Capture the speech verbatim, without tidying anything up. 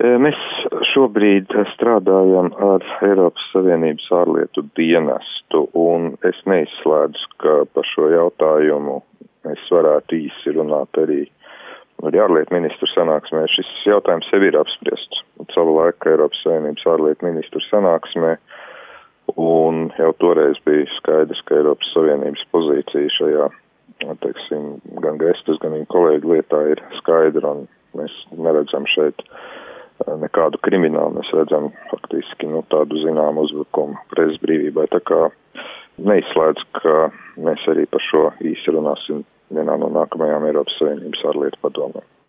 Mēs šobrīd strādājam ar Eiropas Savienības ārlietu dienestu, un es neizslēdzu, ka par šo jautājumu mēs varētu īsi runāt arī ar ārlietu ministru sanāksmē. Šis jautājums sev ir apspriests. Savulaik Eiropas Savienības ārlietu ministru sanāksmē, un jau toreiz bija skaidrs, ka Eiropas Savienības pozīcija šajā, teiksim, gan gestas, gan viņa kolēģi lietā ir skaidra, un mēs neredzam šeit nekādu kriminālu, mēs redzam faktiski nu, tādu zināmu uzbrukumu presas brīvībai. Tā kā neizslēdz, ka mēs arī par šo īsi runāsim vienā no nākamajām Eiropas Savienības ārlietu padomēm.